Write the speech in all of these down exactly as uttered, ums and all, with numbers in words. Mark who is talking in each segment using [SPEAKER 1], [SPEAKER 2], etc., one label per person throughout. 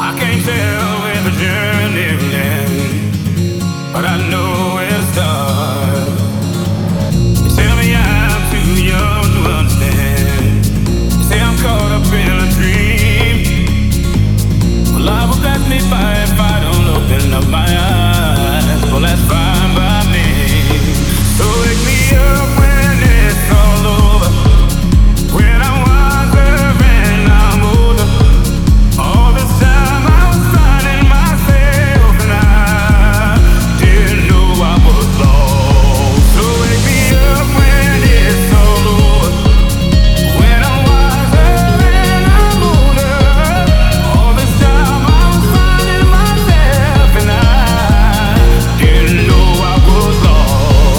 [SPEAKER 1] I can't tell where the journey will end, but I know where to start. They tell me I'm too young to understand. They say I'm caught up in a dream. Well, life will pass me by if I don't open up my eyes. Well, that's fine by me. So wake me up when it's all over, when I'm wiser and I'm older. All this time I was finding myself and I didn't know I was lost. So wake me up when it's all over, when I'm wiser and I'm older. All this time I was finding myself and I didn't know I was lost.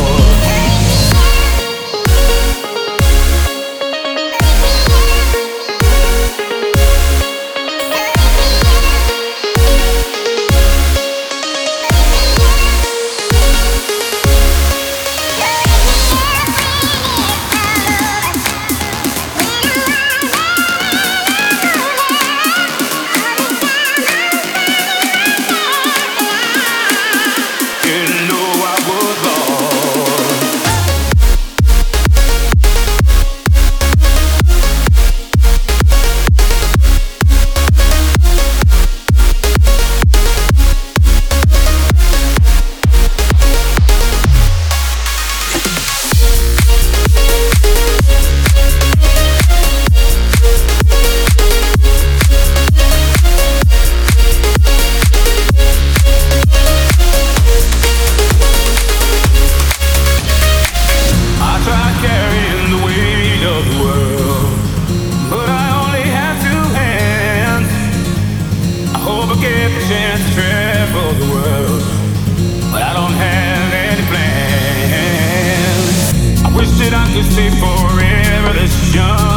[SPEAKER 1] Didn't know I was lost. I tried carrying the weight of the world, but I only have two hands. I hope I get the chance to travel the world, but I don't have any plans. I wish that I could stay forever this young.